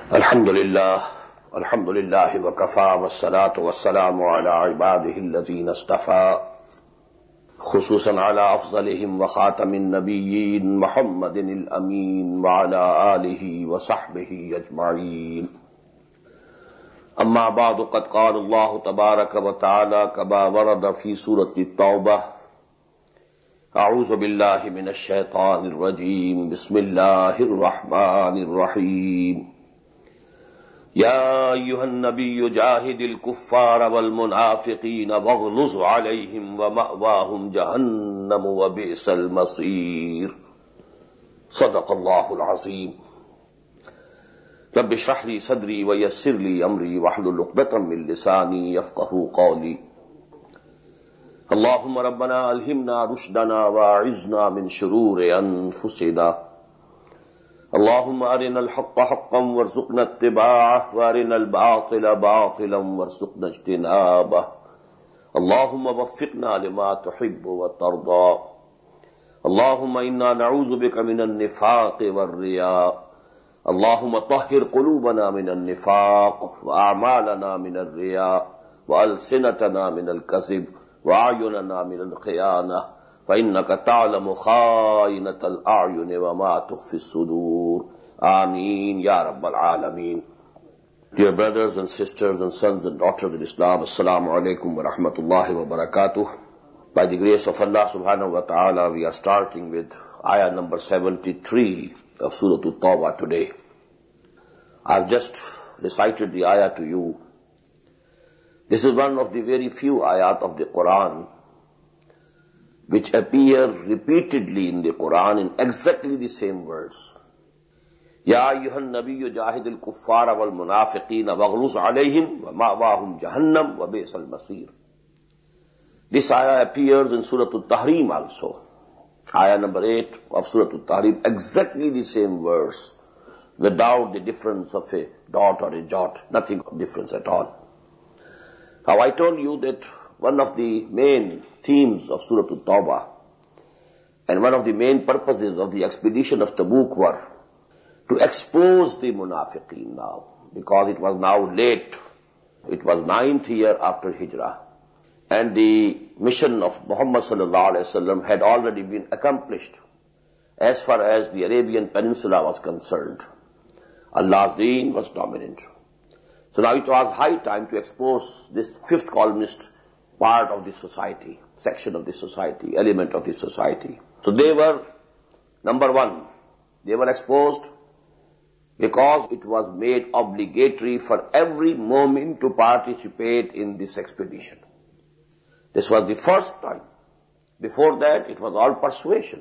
الحمد لله وكفى والصلاة والسلام على عباده الذين اصطفى خصوصا على أفضلهم وخاتم النبيين محمد الأمين وعلى آله وصحبه أجمعين. أما بعد قد قال الله تبارك وتعالى كما ورد في سورة التوبة: أعوذ بالله من الشيطان الرجيم بسم الله الرحمن الرحيم. يا أيها النبي جاهد الكفار والمنافقين واغلظ عليهم ومأواهم جهنم وبئس المصير. صدق الله العظيم. رب اشرح لي صدري ويسر لي أمري واحلل عقدة من لساني يفقهوا قولي. اللهم ربنا ألهمنا رشدنا وأعذنا من شرور أنفسنا. اللهم أرنا الحق حقا وارزقنا اتباعه وأرنا الباطل باطلا وارزقنا اجتنابه. اللهم وفقنا لما تحب وترضى. اللهم إنا نعوذ بك من النفاق والرياء. اللهم طهر قلوبنا من النفاق وأعمالنا من الرياء وألسنتنا من الكذب وأعيننا من الخيانة، فإنك تعلم خائنة الأعين وما تخفي الصدور. آمين يا رب العالمين. Dear brothers and sisters and sons and daughters in Islam, Assalamu alaikum wa rahmatullahi wa barakatuh. By the grace of Allah subhanahu wa ta'ala, we are starting with ayah number 73 of Surah At-Tawbah today. I've just recited the ayah to you. This is one of the very few ayat of the Quran which appear repeatedly in the Quran in exactly the same words. Ya ayyuhan nabiyyu jahidil kuffara wal munafiqina waghluz alayhim wa ma'wahum jahannam wa bi'sal masir. This ayah appears in Surah At-Tahrim also. Ayah number 8 of Surah At-Tahrim, exactly the same verse, without the difference of a dot or a jot, nothing of difference at all. Now I told you that one of the main themes of Surah At-Tawbah and one of the main purposes of the expedition of Tabuk were to expose the munafiqeen now, because it was now late. It was 9th year after Hijrah, and the mission of Muhammad sallallahu alaihi wasallam had already been accomplished as far as the Arabian Peninsula was concerned. Allah's deen was dominant. So now it was high time to expose this fifth columnist part of the society, section of the society, element of the society. So they were, number one, they were exposed because it was made obligatory for every mu'min to participate in this expedition. This was the first time. Before that, it was all persuasion.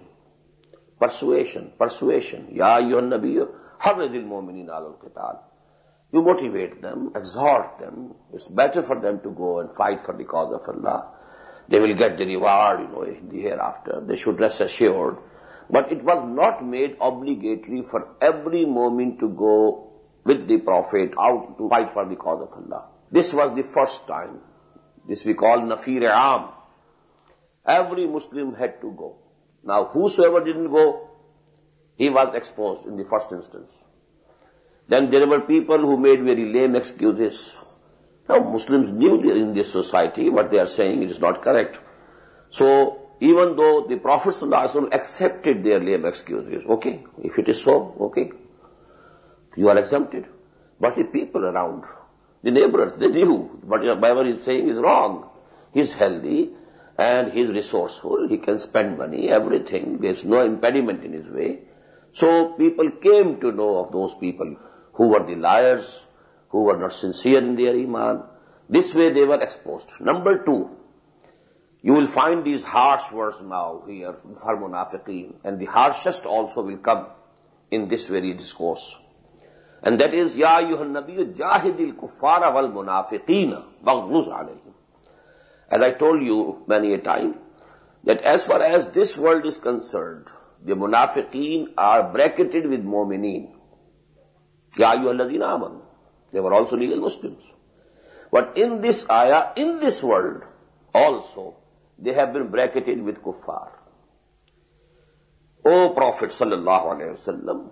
Persuasion. Ya ayyuhan nabiyyu harridil mu'minina alal qital. You motivate them, exhort them. It's better for them to go and fight for the cause of Allah. They will get the reward, in the hereafter. They should rest assured. But it was not made obligatory for every mu'min to go with the Prophet out to fight for the cause of Allah. This was the first time. This we call Nafir-e-Aam. Every Muslim had to go. Now, whosoever didn't go, he was exposed in the first instance. Then there were people who made very lame excuses. Now, Muslims knew in this society what they are saying it is not correct. So, even though the Prophet ﷺ accepted their lame excuses, okay, if it is so, okay, you are exempted. But the people around, the neighbors, they knew whatever he is saying is wrong. He is healthy and he is resourceful. He can spend money, everything. There is no impediment in his way. So, people came to know of those people who were the liars, who were not sincere in their iman. This way they were exposed. Number two, you will find these harsh words now here for munafiqeen, and the harshest also will come in this very discourse. And that is, Ya ayyuhan nabiyyu jahidil kuffara wal munafiqina waghluz alayhim. As I told you many a time, that as far as this world is concerned, the munafiqeen are bracketed with mu'mineen. Ya ayyuhalladhina amanu. They were also legal Muslims. But in this ayah, in this world, also, they have been bracketed with kuffar. O Prophet sallallahu alaihi wasallam,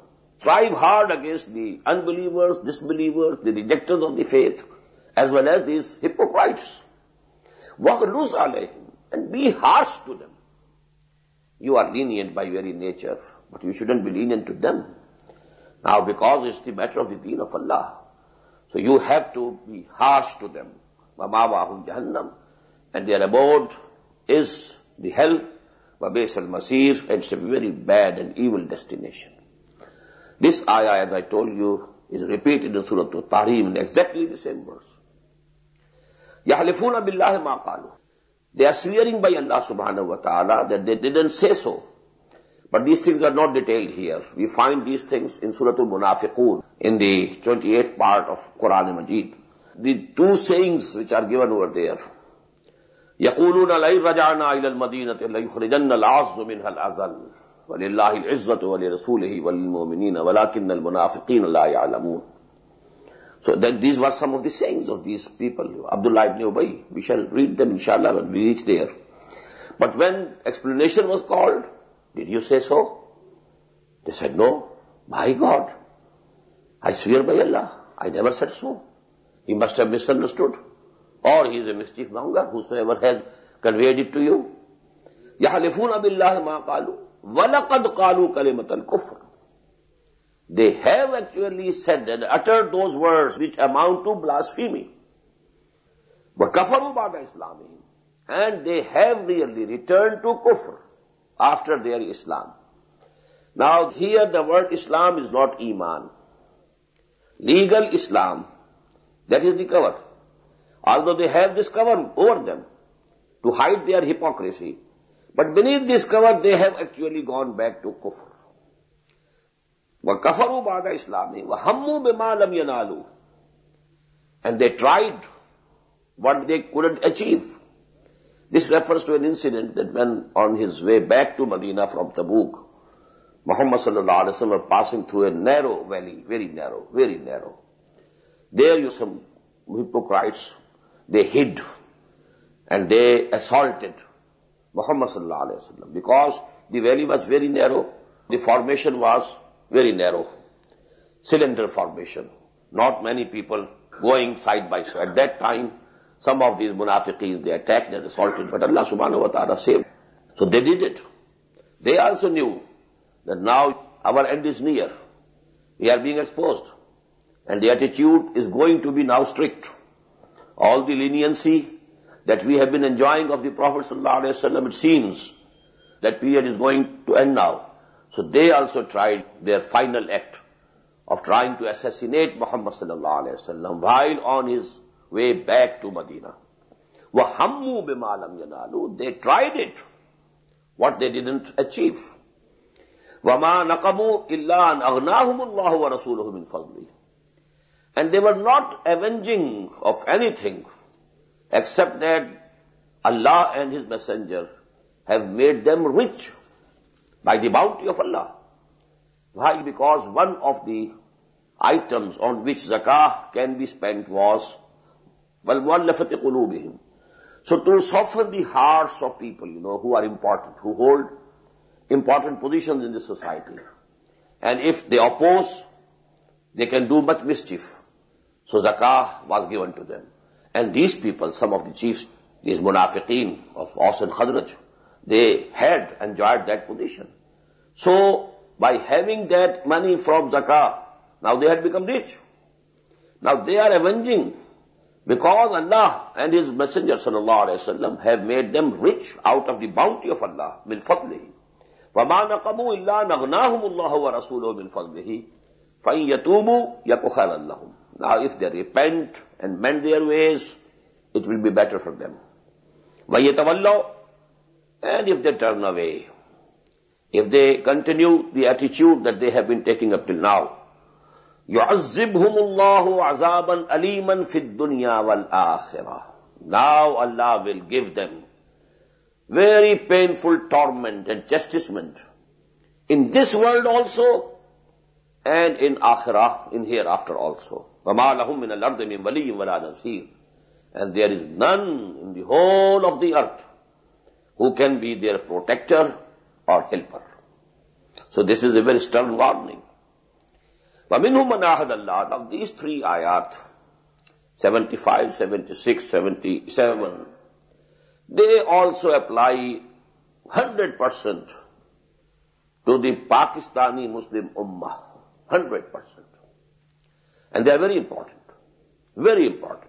strive hard against the unbelievers, disbelievers, the rejectors of the faith, as well as these hypocrites. وَغْلُظْ عَلَيْهِمْ, and be harsh to them. You are lenient by very nature, but you shouldn't be lenient to them. Now, because it's the matter of the deen of Allah, so you have to be harsh to them. وَمَاوَاهُمْ جَهَنَّمْ, and their abode is the hell. وَبَئْسَ الْمَصِيرُ, and it's a very bad and evil destination. This ayah, as I told you, is repeated in Surah At-Tahrim in exactly the same verse. يَحْلِفُونَ بِاللَّهِ مَا قَالُوا, they are swearing by Allah subhanahu wa ta'ala that they didn't say so. But these things are not detailed here. We find these things in Surah Al-Munafiqun, in the 28th part of Quran Majid. The two sayings which are given over there. يَقُولُونَ لَئِن رَجَعْنَا إِلَى الْمَدِينَةِ لَيُخْرِجَنَّ الْعَزُّ مِنْهَا الْأَذَلُّ وَلِلَّهِ الْعِزَّةُ وَلِرَسُولِهِ وَلِلْمُؤْمِنِينَ وَلَكِنَّ الْمُنَافِقِينَ لَا يَعْلَمُونَ. So these were some of the sayings of these people. Abdullah ibn Ubay, we shall read them inshallah when we reach there. But when explanation was called, did you say so? They said, no. My God, I swear by Allah, I never said so. He must have misunderstood. Or he is a mischief monger, whosoever has conveyed it to you. يَحْلِفُونَ بِاللَّهِ مَا قَالُوا وَلَقَدْ قَالُوا كَلِمَةَ الْكُفْرِ. They have actually said and uttered those words which amount to blasphemy. وَكَفَرُوا بَعْدَ إِسْلَامِهِمْ, and they have really returned to kufr after their Islam. Now here the word Islam is not Iman. Legal Islam, that is the cover. Although they have this cover over them to hide their hypocrisy, but beneath this cover they have actually gone back to kufr. وَكَفَرُوا بَعْدَ إِسْلَامِهِمْ وَهَمُّوا بِمَا لَمْ يَنَالُوا, and they tried what they couldn't achieve. This refers to an incident that when on his way back to Medina from Tabuk, Muhammad sallallahu alaihi wasallam was passing through a narrow valley, very narrow, very narrow. There you some hypocrites, they hid and they assaulted Muhammad sallallahu alaihi wasallam because the valley was very narrow, the formation was very narrow, cylinder formation, not many people going side by side. At that time, some of these munafiqeen, they attacked and assaulted, but Allah subhanahu wa ta'ala saved. So they did it. They also knew that now our end is near. We are being exposed. And the attitude is going to be now strict. All the leniency that we have been enjoying of the Prophet sallallahu alaihi wasallam, it seems that period is going to end now. So they also tried their final act of trying to assassinate Muhammad sallallahu alaihi wasallam while on his way back to Medina. وَهَمُّوا بِمَا لَمْ يَنَالُوا, they tried it, what they didn't achieve. وَمَا نَقَمُوا إِلَّا أَنْ أَغْنَاهُمُ اللَّهُ وَرَسُولُهُ مِنْ فَضْلِهِ, and they were not avenging of anything except that Allah and His Messenger have made them rich by the bounty of Allah. Why? Because one of the items on which zakah can be spent was وَالْمُؤَلَّفَةِ قُلُوبِهِمْ. So to soften the hearts of people, who are important, who hold important positions in the society. And if they oppose, they can do much mischief. So zakah was given to them. And these people, some of the chiefs, these munafiqeen of Aus and Khazraj, they had enjoyed that position. So by having that money from zakah, now they had become rich. Now they are avenging because Allah and His Messenger sallallahu alaihi wasallam have made them rich out of the bounty of Allah, min fadlihi. وَمَا نَقَمُوا إِلَّا نَغْنَاهُمُ اللَّهُ وَرَسُولُهُ مِنْ فَضْلِهِ فَإِنْ يَتُوبُوا يَكُ خَيْرًا لَهُمْ. Now if they repent and mend their ways, it will be better for them. وَيَتَوَلَّوْا, and if they turn away, if they continue the attitude that they have been taking up till now, يُعَذِّبْهُمُ اللَّهُ عَذَابًا أَلِيمًا فِي الدُّنْيَا وَالْآخِرَةِ. Now Allah will give them very painful torment and chastisement in this world also and in akhirah, in hereafter also. وَمَا لَهُم مِّنَ الْأَرْضِ مِن وَلِيٍّ وَلَا نَصِيرٍ. And there is none in the whole of the earth who can be their protector or helper. So this is a very stern warning. وَمِنْهُمْ مَنْ عَاهَدَ اللَّهَ. Now these three ayat, 75, 76, 77, they also apply 100% to the Pakistani Muslim Ummah. 100%. And they are very important. Very important.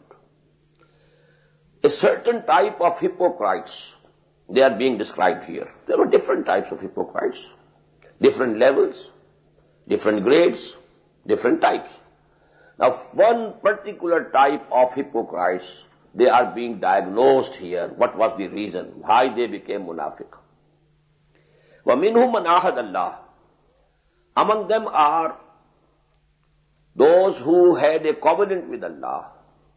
A certain type of hypocrites, they are being described here. There are different types of hypocrites, different levels, different grades, different types. Now, one particular type of hypocrites, they are being diagnosed here. What was the reason? Why they became munafiq? وَمِنْهُمْ مَنْ عَاهَدَ اللَّهَ. Among them are those who had a covenant with Allah.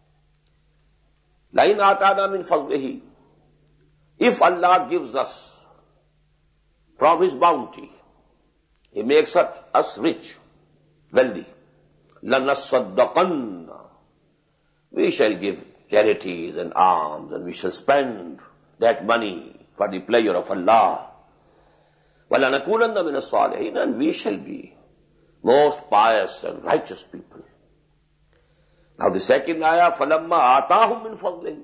لَإِنْ آتَانَا مِنْ فَضْلِهِ. If Allah gives us from His bounty, He makes us rich, wealthy, لَنَصَّدَّقَنَّ. We shall give charities and alms, and we shall spend that money for the pleasure of Allah. وَلَنَكُونَنَّ مِنَ الصَّالِحِينَ. And we shall be most pious and righteous people. Now the second ayah, فَلَمَّا آتَاهُمْ مِنْ فَضْلِهِ.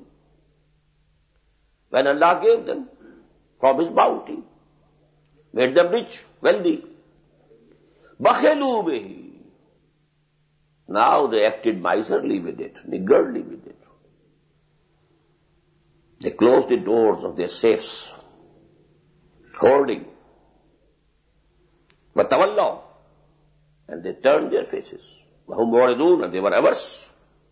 When Allah gave them from His bounty, made them rich, wealthy, بَخِلُوا بِهِ. Now they acted miserly with it, niggardly with it. They closed the doors of their safes, hoarding. وَتَوَلَّوْا. And they turned their faces. وَهُمْ مُعْرِضُونَ. And they were averse.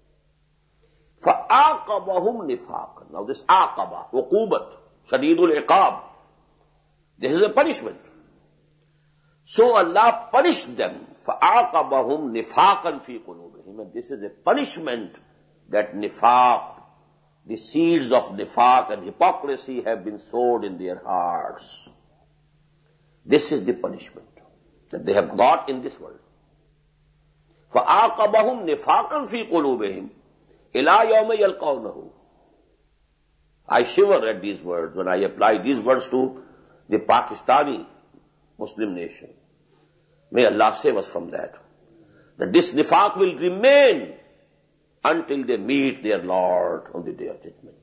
فَآقَبَهُمْ نِفَاقًا. Now this aqaba, uqubat, shadidul iqab. This is a punishment. So Allah punished them. فَآقَبَهُمْ نِفَاقًا فِي قُلُوبِهِمْ. And this is a punishment that nifaq, the seeds of nifaq and hypocrisy have been sowed in their hearts. This is the punishment that they have got in this world. فَآقَبَهُمْ نِفَاقًا فِي قُلُوبِهِمْ إِلَىٰ يَوْمِ يَلْقَوْنَهُ. I shiver at these words when I apply these words to the Pakistani Muslim nation. May Allah save us from that. That this nifaq will remain until they meet their Lord on the Day of Judgment.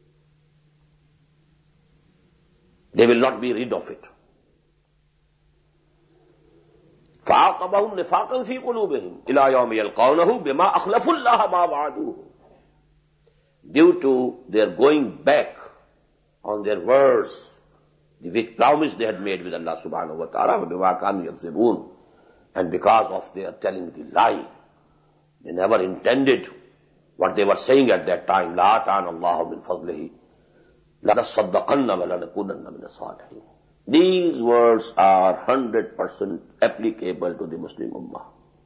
They will not be rid of it. فَعَاقَبَهُمْ نِفَاقًا فِي قُلُوبِهِمْ إِلَىٰ يَوْمِ يَلْقَوْنَهُ بِمَا أَخْلَفُوا اللَّهَ مَا وَعَدُوهُ. Due to their going back on their words, the which promise they had made with Allah subhanahu wa ta'ala, بِمَا كَانُوا يَكْذِبُونَ. And because of their telling the lie, they never intended what they were saying at that time. لَا آتَانَ اللَّهُ مِنْ فَضْلِهِ لَنَصَّدَّقَنَّ وَلَنَكُونَنَّ مِنَ الصَّالِحِينَ. These words are 100% applicable to the Muslim Ummah.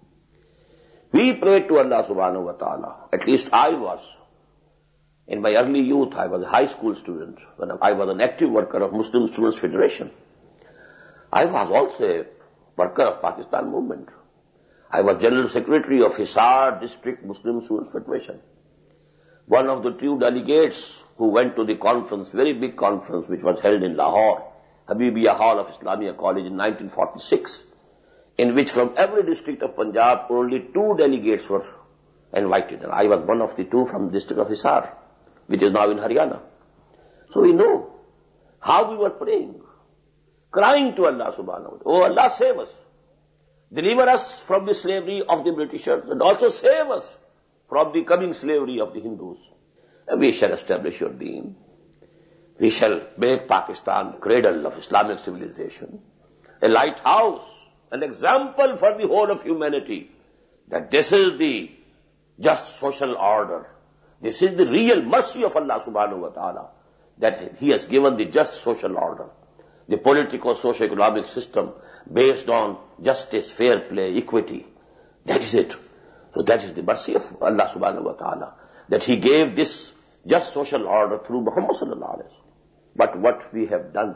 We pray to Allah subhanahu wa ta'ala. At least I was. In my early youth, I was a high school student. When I was an active worker of Muslim Students Federation. I was also a worker of Pakistan movement. I was General Secretary of Hisar District Muslim Students Federation. One of the two delegates who went to the conference, very big conference, which was held in Lahore, Habibia Hall of Islamia College in 1946, in which from every district of Punjab, only 2 delegates were invited. And I was one of the 2 from the district of Hisar, which is now in Haryana. So we know how we were praying, crying to Allah subhanahu wa ta'ala, oh Allah, save us. Deliver us from the slavery of the Britishers, and also save us from the coming slavery of the Hindus. And we shall establish your deen. We shall make Pakistan the cradle of Islamic civilization, a lighthouse, an example for the whole of humanity, that this is the just social order. This is the real mercy of Allah subhanahu wa ta'ala, that He has given the just social order, the political socio-economic system based on justice, fair play, equity. That is it. So that is the mercy of Allah subhanahu wa ta'ala, that He gave this just social order through Muhammad sallallahu alaihi wasallam. But what we have done,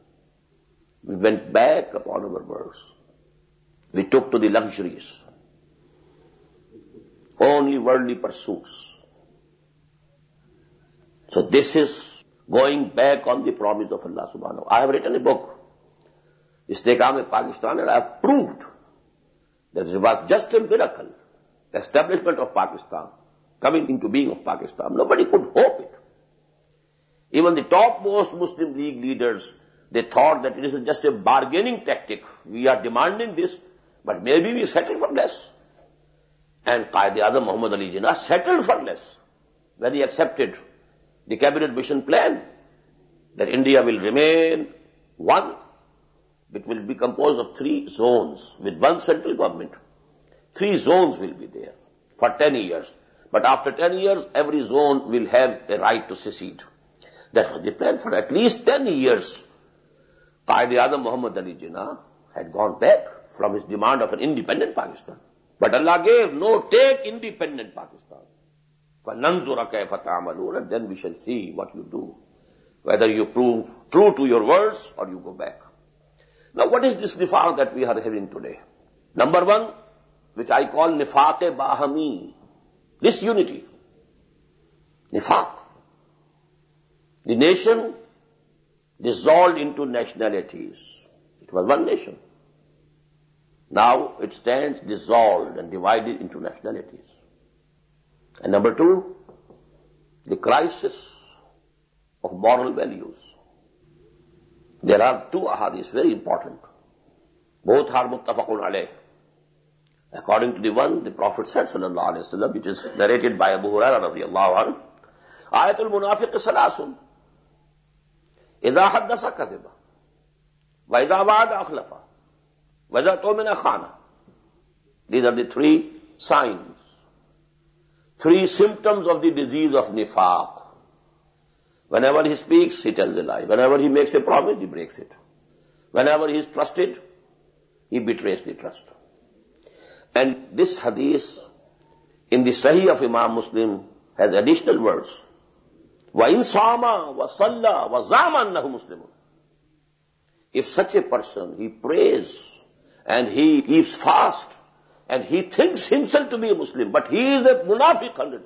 we went back upon our words. We took to the luxuries, only worldly pursuits. So this is going back on the promise of Allah subhanahu wa ta'ala. I have written a book, Istehkam-e-Pakistan, and I have proved That it was just a miracle, the establishment of Pakistan, coming into being of Pakistan. Nobody could hope it. Even the topmost Muslim League leaders, they thought that it is just a bargaining tactic. We are demanding this, but maybe we settle for less. And Quaid-e-Azam Muhammad Ali Jinnah settled for less when he accepted the cabinet mission plan that India will remain one, which will be composed of 3 zones with one central government. 3 zones will be there for 10 years. But after 10 years, every zone will have a right to secede. That was the plan. For at least 10 years, Quaid-e-Azam Muhammad Ali Jinnah had gone back from his demand of an independent Pakistan. But Allah gave, no, take independent Pakistan. فَنَنْظُرَ كَيْفَ تَعْمَلُونَ, and then we shall see what you do. Whether you prove true to your words or you go back. Now what is this nifaq that we are having today? Number 1, which I call nifaq-e-bahami, disunity. Nifaq. The nation dissolved into nationalities. It was one nation. Now it stands dissolved and divided into nationalities. And number 2, the crisis of moral values. There are 2 ahadith, very important. Both are muttafaqun alayh. According to the one, the Prophet said, sallallahu alayhi wa sallam, which is narrated by Abu Hurairah radiyallahu anhu, ayatul munafiq salasun. Idha haddasa kadhiba. Wa idha wa'ada akhlafa. Wa idha tumina khana. These are the 3 signs. 3 symptoms of the disease of nifaq. Whenever he speaks, he tells a lie. Whenever he makes a promise, he breaks it. Whenever he is trusted, he betrays the trust. And this hadith in the Sahih of Imam Muslim has additional words. وَإِن صَامَ وَصَلَّى وَزَعَمَ أَنَّهُ مُسْلِمٌ. If such a person, he prays and he keeps fast and he thinks himself to be a Muslim, but he is a munafiq 100%.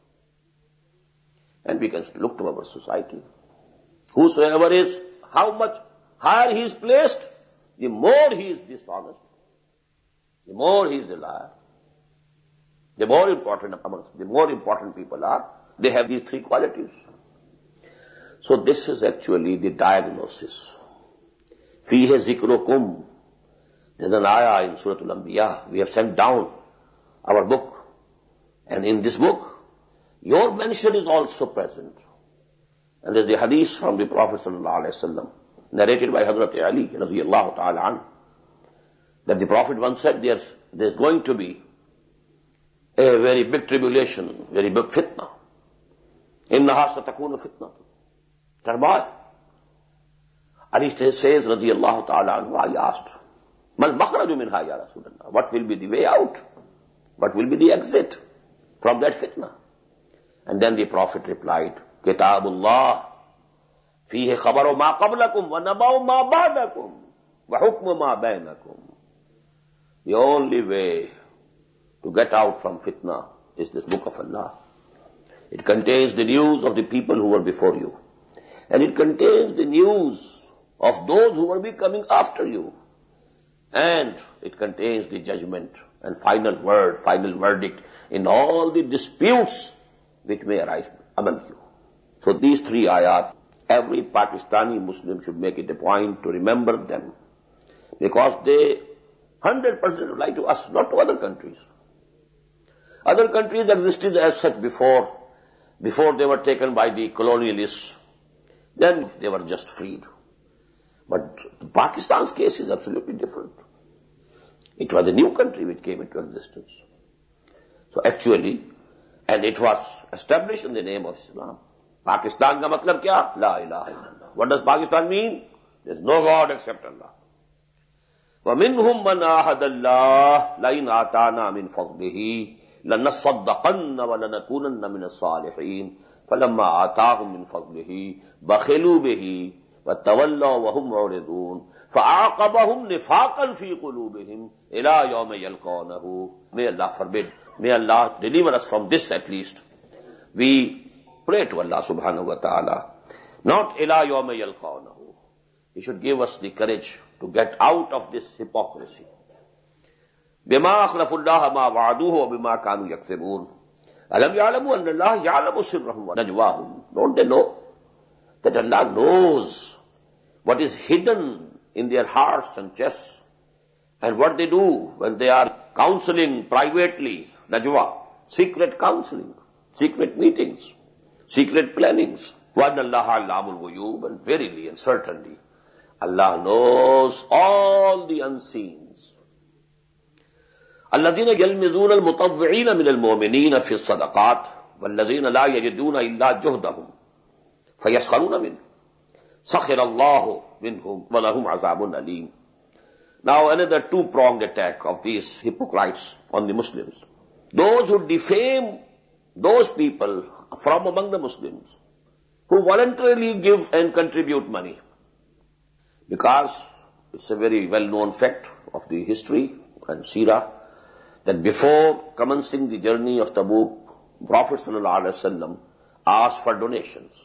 And we can look to our society. Whosoever is, how much higher he is placed, the more he is dishonest, the more he is a liar. The more important people are, they have these 3 qualities. So this is actually the diagnosis. فِيهِ ذِكْرُكُمْ. There's an ayah in Surah Al-Anbiya. We have sent down our book. And in this book, your mention is also present. And there's the hadith from the Prophet ﷺ, narrated by Hazrat Ali radiyallahu ta'ala anhu, that the Prophet once said, there's going to be a very big tribulation, very big fitna. إِنَّهَا سَتَكُونُ فِتْنَةٌ. Turmoil. Ali says, radiyallahu ta'ala anhu, I asked, مَا الْمَخْرَجُ مِنْهَا يَا رَسُولَ اللَّهِ. What will be the way out? What will be the exit from that fitna? And then the Prophet replied, Kitabullah, fihi khabaru ma qablakum wa naba'u ma ba'dakum wa hukmu ma bainakum. The only way to get out from fitna is this book of Allah. It contains the news of the people who were before you. And it contains the news of those who will be coming after you. And it contains the judgment and final word, final verdict in all the disputes which may arise among you. So these 3 ayat, every Pakistani Muslim should make it a point to remember them. Because they 100% apply to us, not to other countries. Other countries existed as such before they were taken by the colonialists. Then they were just freed. But Pakistan's case is absolutely different. It was a new country which came into existence. So actually, and it was established in the name of Islam. Pakistan ka matlab kya? La ilaha illallah. What does Pakistan mean? There is no God except Allah. وَمِنْهُمْ مَنْ آهَدَ اللَّهِ لَئِنْ آتَانَا مِنْ فَضْلِهِ لَنَصَّدَّقَنَّ وَلَنَكُونَنَّ مِنَ الصَّالِحِينَ فَلَمَّا آتَاهُمْ مِنْ فَضْلِهِ بَخِلُوا بِهِ وَتَوَلَّوْا وَهُمْ مُعْرِضُونَ فَأَعْقَبَهُمْ نِفَاقًا فِي قُلُوبِهِمْ إِلَى يَوْمِ يَلْقَوْنَهُ. May Allah forbid. May Allah deliver us from this at least. We pray to Allah subhanahu wa ta'ala. Not إِلَى يَوْمِ يَلْقَوْنَهُ. He should give us the courage to get out of this hypocrisy. بِمَا أَخْلَفُوا اللَّهَ مَا وَعَدُوهُ وَبِمَا كَانُوا يَكْسِبُونَ أَلَمْ يَعْلَمُوا أَنَّ اللَّهَ يَعْلَمُ سِرَّهُمْ وَنَجْوَاهُمْ. Don't they know that Allah knows what is hidden in their hearts and chests, and what they do when they are counseling privately, najwa, secret counseling, secret meetings, secret plannings. وَأَنَّ اللَّهَ عَلَّامُ الْغُيُوبِ. And verily and certainly, Allah knows all the unseens. الَّذِينَ يَلْمِزُونَ الْمُطَوِّعِينَ مِنَ الْمُؤْمِنِينَ فِي الصَّدَقَاتِ وَالَّذِينَ لَا يَجِدُونَ إِلَّا جُهْدَهُمْ فَيَسْخَرُونَ مِنْهُ سَخِرَ اللَّهُ مِنْهُمْ وَلَهُمْ عَذَابٌ أَلِيمٌ. Now another two-pronged attack of these hypocrites on the Muslims. Those who defame those people from among the Muslims who voluntarily give and contribute money. Because it's a very well-known fact of the history and seerah that before commencing the journey of Tabuk, Prophet ﷺ asked for donations.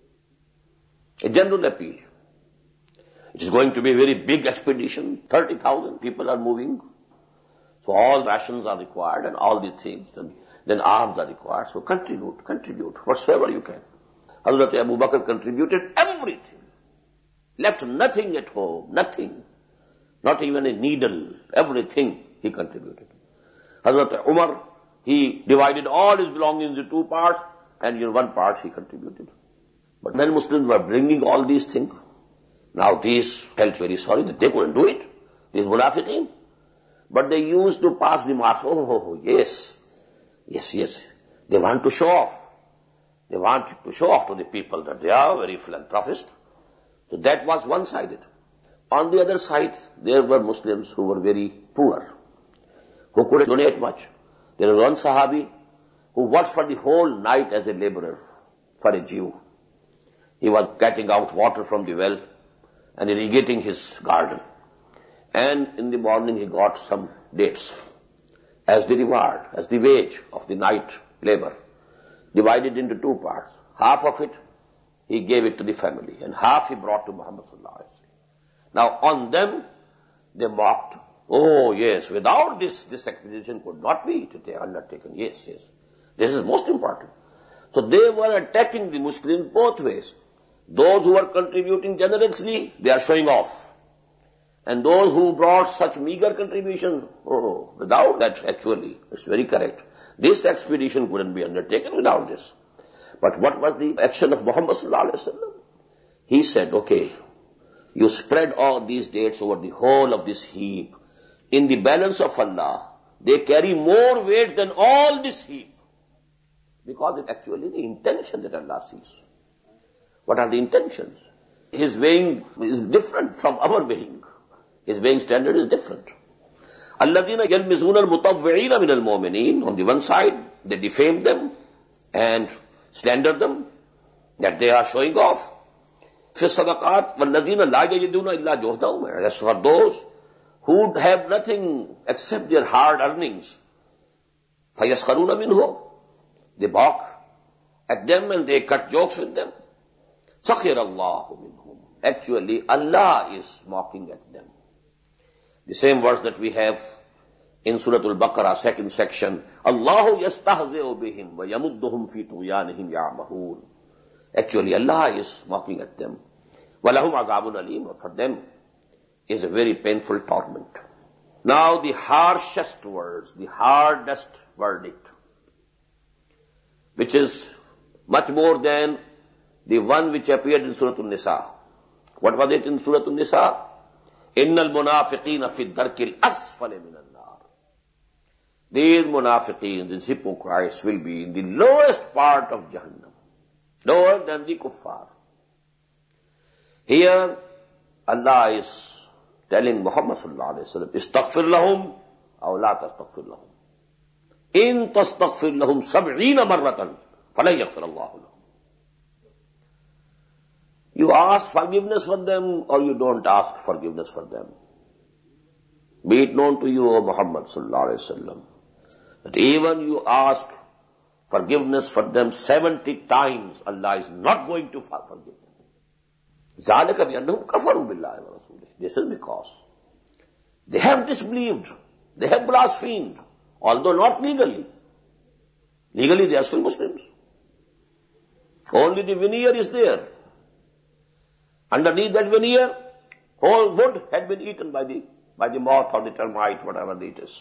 A general appeal. It is going to be a very big expedition. 30,000 people are moving. So all rations are required and all these things. And then arms are required. So contribute whatsoever you can. Hazrat Abu Bakr contributed everything. Left nothing at home, nothing. Not even a needle. Everything he contributed. Hazrat Umar, he divided all his belongings into two parts, and in one part he contributed. But when Muslims were bringing all these things, now these felt very sorry that they couldn't do it. These munafiqeen. But they used to pass remarks, yes. They want to show off. They want to show off to the people that they are very philanthropist. So that was one-sided. On the other side, there were Muslims who were very poor, who couldn't donate much. There was one Sahabi who worked for the whole night as a laborer for a Jew. He was getting out water from the well and irrigating his garden. And in the morning he got some dates as the reward, as the wage of the night labor, divided into two parts. Half of it he gave it to the family, and half he brought to Muhammad sallallahu alaihi wasallam. Now on them they mocked. Oh yes, without this expedition could not be undertaken. Yes. This is most important. So they were attacking the Muslims both ways. Those who were contributing generously, they are showing off. And those who brought such meager contribution, without that actually, it's very correct. This expedition couldn't be undertaken without this. But what was the action of Muhammad sallallahu alaihi wasallam? He said, okay, you spread all these dates over the whole of this heap. In the balance of Allah, they carry more weight than all this heap. Because it's actually the intention that Allah sees. What are the intentions? His weighing is different from our weighing. His weighing standard is different. الَّذِينَ يَلْمِزُونَ الْمُطَوِّعِينَ مِنَ الْمُؤْمِنِينَ. On the one side, they defame them and slander them, that they are showing off. فِي الصَّدَقَاتِ وَالَّذِينَ لَا يَجِدُونَ إِلَّا جُهْدَهُمْ. That's for those who have nothing except their hard earnings. فَيَسْخَرُونَ مِنْهُ. They balk at them and they cut jokes with them. سَخِرَ اللَّهُ مِنْهُمْ. Actually, Allah is mocking at them. The same verse that we have in Surah Al-Baqarah, second section. Allahu yastahzi'u bihim wa yamudduhum fi tughyanihim ya'mahun. Actually, Allah is mocking at them. وَلَهُمْ عَذَابٌ أَلِيمٌ. For them is a very painful torment. Now the harshest words, the hardest verdict, which is much more than the one which appeared in Surah An-Nisa. What was it in Surah An-Nisa? إِنَّ الْمُنَافِقِينَ فِي الدَّرْكِ الْأَسْفَلِ مِنَ النَّارِ. These munafiqeen, these hypocrites, will be in the lowest part of Jahannam, lower than the kuffar. Here, Allah is telling Muhammad sallallahu alaihi wasallam, istaghfir lahum aw la tastaghfir lahum. In tastaghfir lahum 70 marratan falan yaghfir Allahu lahum. You ask forgiveness for them or you don't ask forgiveness for them. Be it known to you, O Muhammad sallallahu alaihi wasallam, that even you ask forgiveness for them 70 times, Allah is not going to forgive them. ذَلِكَ بِأَنَّهُمْ كَفَرُوا بِاللَّهِ وَرَسُولِهِ. This is because they have disbelieved They have blasphemed, although not legally. Legally they are still Muslims. Only the veneer is there. Underneath that veneer, whole wood had been eaten by the moth or the termite, whatever it is.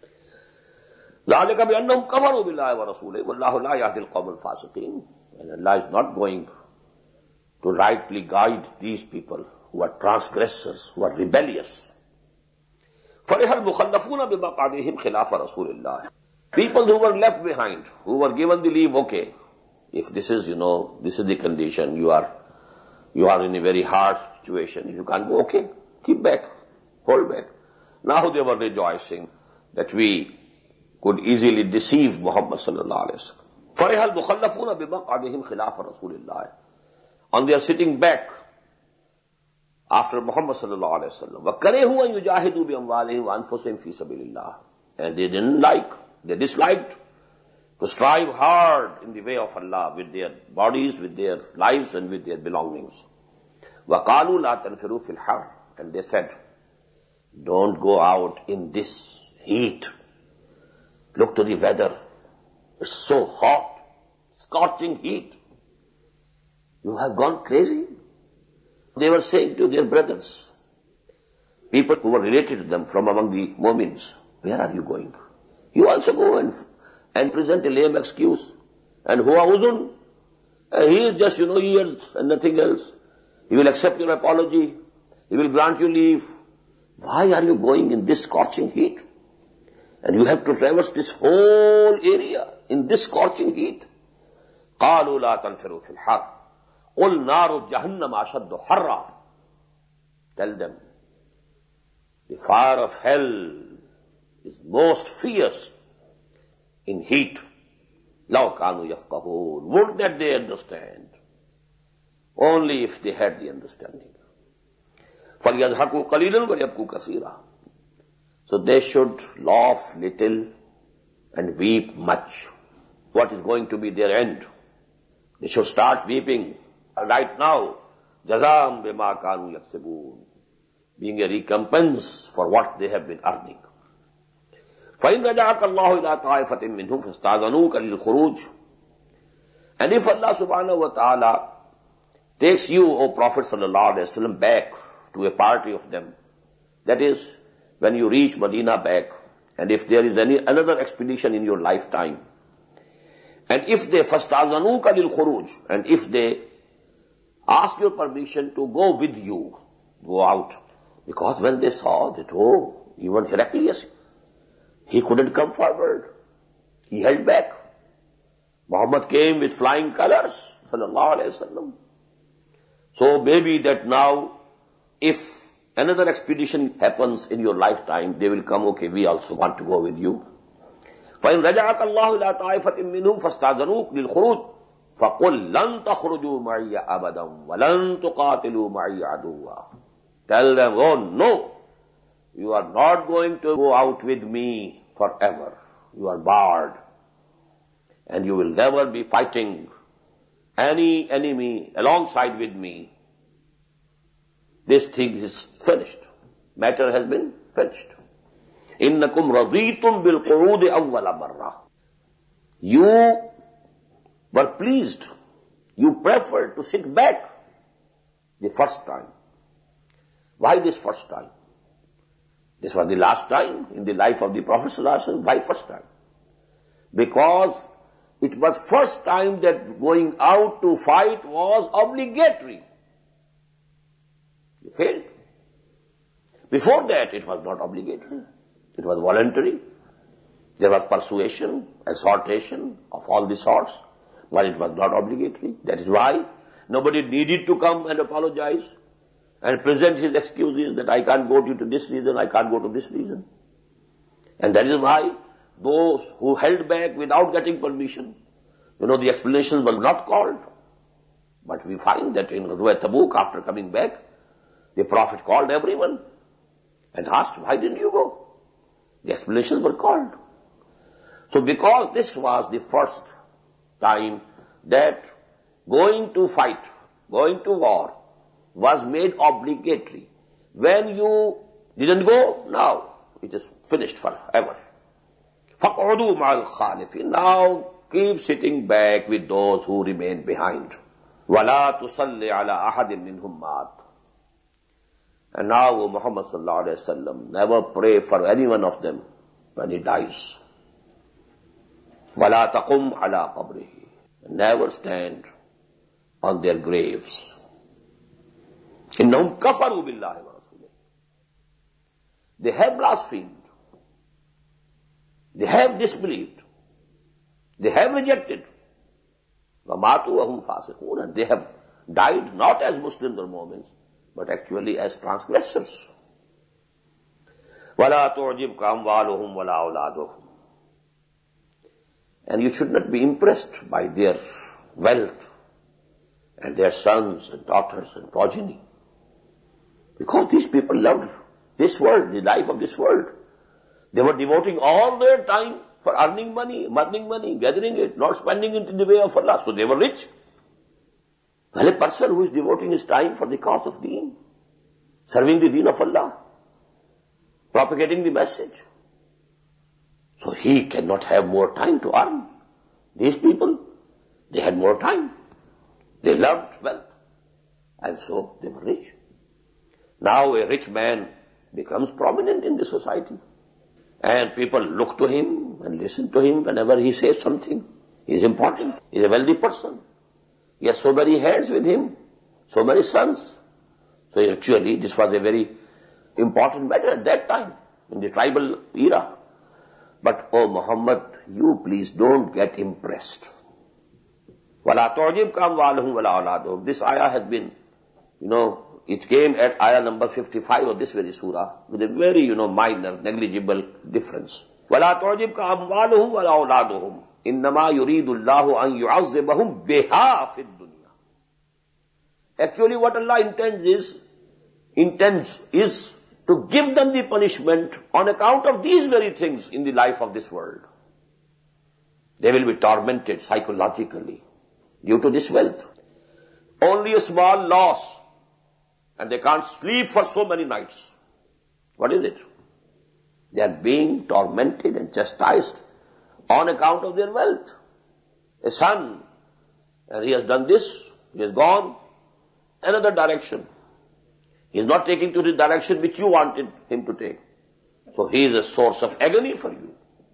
ذَلِكَ بِأَنَّهُمْ كَفَرُوا بِاللَّهِ وَرَسُولِهِ وَاللَّهُ لَا يَهْدِي الْقَوْمَ الْفَاسِقِينَ. And Allah is not going to rightly guide these people who are transgressors, who are rebellious. فَرِحَ الْمُخَلَّفُونَ بِمَقْعَدِهِمْ خِلَافَ رَسُولِ اللَّهِ. People who were left behind, who were given the leave, okay, if this is, this is the condition, you are in a very hard situation, if you can't go, okay, keep back, hold back. Now they were rejoicing that we could easily deceive Muhammad sallallahu alayhi wa sallam. فَرِحَ الْمُخَلَّفُونَ بِمَقْعَدِهِمْ خِلَافَ رَسُولِ اللَّهِ. And they are sitting back after Muhammad sallallahu alayhi wa sallam. وَكَرِهُوا أَن يُجَاهِدُوا بِأَمْوَالِهِمْ وَأَنفُسِهِمْ فِي سَبِيلِ اللَّهِ. And they disliked to strive hard in the way of Allah with their bodies, with their lives and with their belongings. وَقَالُوا لَا تَنْفِرُوا فِي الْحَرِّ. And they said, don't go out in this heat. Look to the weather. It's so hot, scorching heat. You have gone crazy. They were saying to their brothers, people who were related to them from among the Mu'mins, where are you going? You also go and present a lame excuse. And huwa uzun, he is just, ears and nothing else. He will accept your apology. He will grant you leave. Why are you going in this scorching heat? And you have to traverse this whole area in this scorching heat. قَالُوا لَا تَنْفِرُوا فِي الْحَرِّ قُلْ نَارُ جَهَنَّمَ أَشَدُّ حَرًّا. Tell them, the fire of hell is most fierce in heat. لَوْ كَانُوا يَفْقَهُونَ. Would that they understand. Only if they had the understanding. فَلْيَضْحَكُوا قَلِيلًا وَلْيَبْكُوا كَثِيرًا. So they should laugh little and weep much. What is going to be their end? They should start weeping right now. جَزَاءً بِمَا كَانُوا يَكْسِبُونَ. Being a recompense for what they have been earning. فَإِنْ رَجَعَكَ اللَّهُ إِلَىٰ طَائِفَةٍ مِّنْهُمْ فَاسْتَأْذَنُوكَ لِلْخُرُوجِ. And if Allah subhanahu wa ta'ala takes you, O Prophet sallallahu alayhi wa sallam, back to a party of them, that is, when you reach Medina back, and if there is another expedition in your lifetime, and if they فَاسْتَأْذَنُوكَ لِلْخُرُوجِ, and if they ask your permission to go with you, go out, because when they saw that, even Heraclius, he couldn't come forward. He held back. Muhammad came with flying colors, sallallahu alayhi wa sallam. So maybe that now, if another expedition happens in your lifetime, they will come, okay, we also want to go with you. فَإِنْ رَجَعَكَ اللَّهُ إِلَىٰ طَائِفَةٍ مِّنْهُمْ فَاسْتَأْذَنُوكَ لِلْخُرُوجِ فَقُلْ لَن تَخْرُجُوا مَعِيَّ أَبَدًا وَلَن تُقَاتِلُوا مَعِيَّ عَدُوًّا. Tell them, no, you are not going to go out with me forever. You are barred. And you will never be fighting any enemy alongside with me. This thing is finished. Matter has been finished. إِنَّكُمْ رَضِيتُمْ بِالْقُعُودِ أَوَّلَ مَرَّةٍ. You were pleased. You preferred to sit back the first time. Why this first time? This was the last time in the life of the Prophet ﷺ. Why first time? Because it was first time that going out to fight was obligatory. You failed. Before that, it was not obligatory. It was voluntary. There was persuasion, exhortation of all the sorts, but it was not obligatory. That is why nobody needed to come and apologize and present his excuses that I can't go due to this reason, I can't go to this reason. And that is why those who held back without getting permission, the explanations were not called. But we find that in Ghazwat Tabuk, after coming back, the Prophet called everyone and asked, why didn't you go? The explanations were called. So because this was the first time that going to fight, going to war was made obligatory. When you didn't go, now, It is finished forever. فَقْعُدُوا مَعَ الْخَالِفِينَ. Now keep sitting back with those who remain behind. وَلَا تُصَلِّ عَلَىٰ أَحَدٍ مِّنْهُمْ مَاتٍ. And now, O Muhammad sallallahu alayhi wa sallam, never pray for any one of them when he dies. وَلَا تَقُمْ عَلَىٰ قَبْرِهِ. Never stand on their graves. إِنَّهُمْ كَفَرُوا بِاللَّهِ وَرَسُولِهِ. They have blasphemed. They have disbelieved. They have rejected. وَمَاتُوا وَهُمْ فَاسِقُونَ. And they have died not as Muslims or Mu'mins, but actually as transgressors. وَلَا تُعْجِبْكَ أَمْوَالُهُمْ وَلَا أَوْلَادُهُمْ. And you should not be impressed by their wealth and their sons and daughters and progeny. Because these people loved this world, the life of this world. They were devoting all their time for earning money, gathering it, not spending it in the way of Allah. So they were rich. Well, a person who is devoting his time for the cause of deen, serving the deen of Allah, propagating the message, so he cannot have more time to earn. These people, they had more time. They loved wealth. And so they were rich. Now a rich man becomes prominent in the society. And people look to him and listen to him whenever he says something. He is important. He is a wealthy person. He has so many hands with him, so many sons. So actually this was a very important matter at that time, in the tribal era. But, oh Muhammad, you please don't get impressed. وَلَا تُعْجِبْكَ أَمْوَالُهُمْ وَلَا أَوْلَادُهُم. This ayah has been, it came at ayah number 55 of this very surah with a very, minor, negligible difference. وَلَا تُعْجِبْكَ أَمْوَالُهُمْ وَلَا أَوْلَادُهُمْ إِنَّمَا يُرِيدُ اللَّهُ أَن يُعَذِّبَهُمْ بِهَا فِي الدُّنْيَا. Actually what Allah intends is to give them the punishment on account of these very things in the life of this world. They will be tormented psychologically due to this wealth. Only a small loss, and they can't sleep for so many nights. What is it? They are being tormented and chastised on account of their wealth. A son, and he has done this, he has gone another direction. He is not taking to the direction which you wanted him to take. So he is a source of agony for you.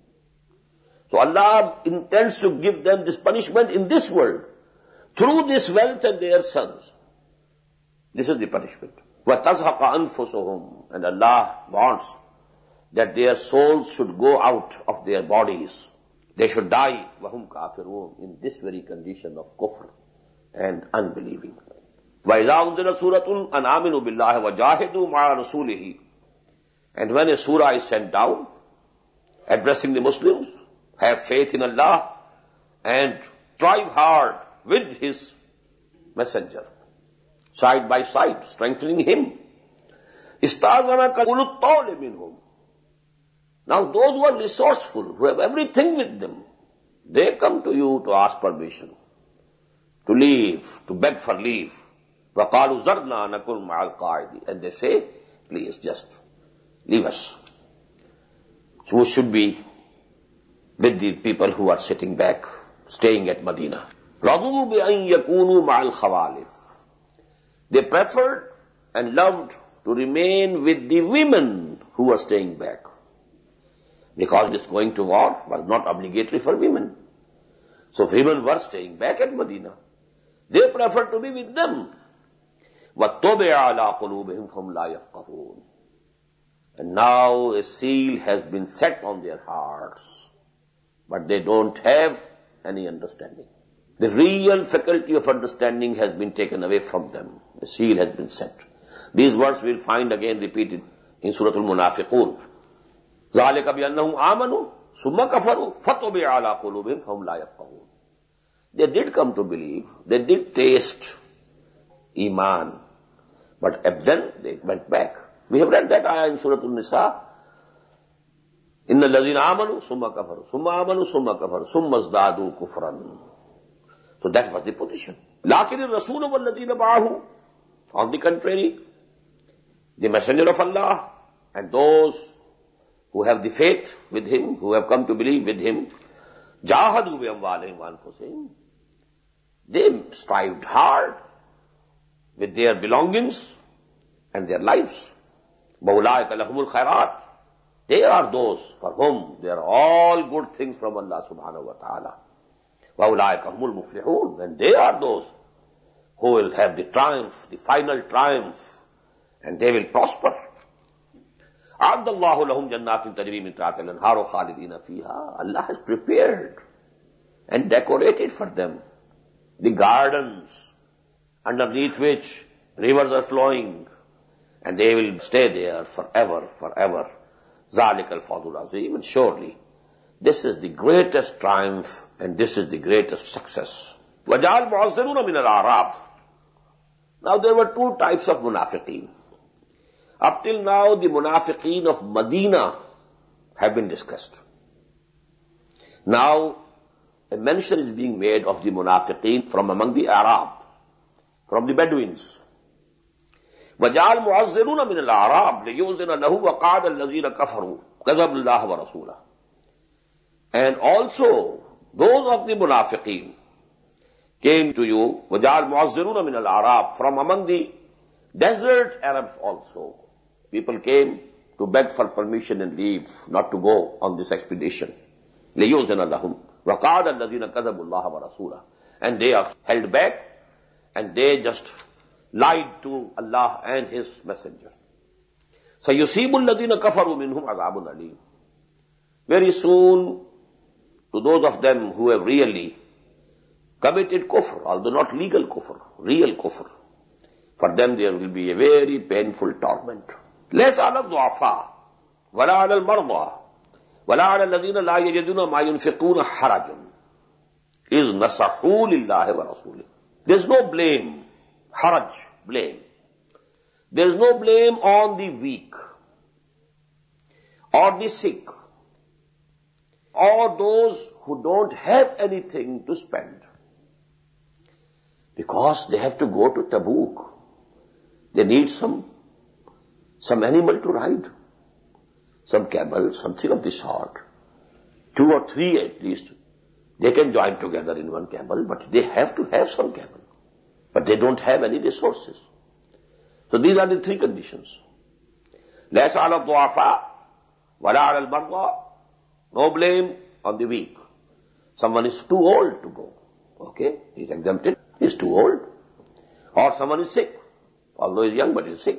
So Allah intends to give them this punishment in this world through this wealth and their sons. This is the punishment. وَتَزْهَقَ أَنفُسُهُمْ. And Allah wants that their souls should go out of their bodies. They should die وَهُمْ كَافِرُونَ, in this very condition of kufr and unbelieving. وَإِذَا أُنزِلَتْ سُورَةٌ أَنْ آمِنُوا بِاللَّهِ وَجَاهِدُوا مَعَ رَسُولِهِ. And when a surah is sent down, addressing the Muslims, have faith in Allah and strive hard with His messenger, side by side, strengthening him. إِسْتَأْذَنَكَ أُولُو الطَّوْلِ مِنْهُمْ. Now those who are resourceful, who have everything with them, they come to you to ask permission, to leave, to beg for leave. وَقَالُوا ذَرْنَا نَكُنْ مَعَ الْقَاعِدِينَ. And they say, please just leave us. So we should be with the people who are sitting back, staying at Medina. رَضُوا بِأَنْ يَكُونُوا مَعَ الْخَوَالِفِ. They preferred and loved to remain with the women who were staying back. Because this going to war was not obligatory for women. So women were staying back at Medina. They preferred to be with them. وَاتَّبِعَ عَلَىٰ قُلُوبِهِمْ فَهُمْ لَا يَفْقَهُونَ. And now a seal has been set on their hearts, but they don't have any understanding. The real faculty of understanding has been taken away from them. The seal has been set. These words we'll find again repeated in Surah Al-Munafiqun. ذَلِكَ بِأَنَّهُمْ آمَنُوا ثُمَّ كَفَرُوا فَطُبِعَ عَلَىٰ قُلُوبِهِمْ فَهُمْ لَا يَفْقَهُونَ. They did come to believe. They did taste Iman. But then they went back. We have read that ayah in Surah An-Nisa. إِنَّ الَّذِينَ آمَنُوا ثُمَّ كَفَرُوا ثُمَّ آمَنُوا ثُمَّ كَفَرُوا ثُمَّ ازْدَادُوا كُفْرًا. So that was the position. لَكِنِ الرَّسُولُ وَالَّذِينَ مَعَهُ. On the contrary, the Messenger of Allah and those who have the faith with him, who have come to believe with him, jahadu bi amwalihim wa anfusihim, they strived hard with their belongings and their lives. وَأُولَٰئِكَ لَهُمُ الْخَيْرَاتِ, they are those for whom there are all good things from Allah subhanahu wa ta'ala. وَأُولَٰئِكَ هُمُ الْمُفْلِحُونَ, and they are those who will have the triumph, the final triumph, and they will prosper. أَعَدَّ اللَّهُ لَهُمْ جَنَّاتٍ تَجْرِي مِن تَحْتِهَا الْأَنْهَارُ خَالِدِينَ فِيهَا, Allah has prepared and decorated for them the gardens underneath which rivers are flowing, and they will stay there forever, forever. ذَلِكَ الْفَضْلُ الْعَظِيمُ, and surely this is the greatest triumph and this is the greatest success. وَجَعَلْ مُعَذِّرُونَ مِنَ الْأَعْرَابِ. Now there were two types of munafiqeen. Up till now the munafiqeen of Medina have been discussed. Now a mention is being made of the munafiqeen from among the Arab, from the Bedouins. وَجَعَلْ مُعَذِّرُونَ مِنَ الْأَعْرَابِ لِيُؤْذِنَ لَهُ وَقَعَدَ الَّذِينَ كَفَرُوا كَذَبُوا اللَّهَ وَرَسُولَهُ. And also those of the munafiqeen came to you, وَجَعَلْ مُعَذِّرُونَ مِنَ الْأَعْرَابِ, from among the desert Arabs also. People came to beg for permission and leave, not to go on this expedition. لِيُؤْذِنَ لَهُمْ وَقَعَدَ الَّذِينَ كَذَبُوا اللَّهَ وَرَسُولَهُ. And they are held back and they just lied to Allah and His Messenger. سَيُصِيبُ الَّذِينَ كَفَرُوا مِنْهُمْ عَذَابٌ أَلِيمٌ. Very soon, to those of them who have really committed kufr, although not legal kufr, real kufr, for them there will be a very painful torment. لَيْسَ عَلَى الضُّعَفَاءِ وَلَا عَلَى الْمَرْضَى وَلَا عَلَى الَّذِينَ لَا يَجِدُونَ مَا يُنْفِقُونَ حَرَجٌ إِذْ نَصَحُوا لِلَّهِ وَرَسُولِهِ. There is no blame, haraj, blame. There is no blame on the weak, or the sick, or those who don't have anything to spend. Because they have to go to Tabuk. They need some animal to ride. Some camel, something of the sort. 2 or 3 at least. They can join together in one camel, but they have to have some camel. But they don't have any resources. So these are the 3 conditions. لَيْسَ عَلَى الضُّعَفَاءِ وَلَا عَلَى الْمَرْضَى. No blame on the weak. Someone is too old to go. Okay, he's exempted. He's too old. Or someone is sick. Although he's young, but he's sick.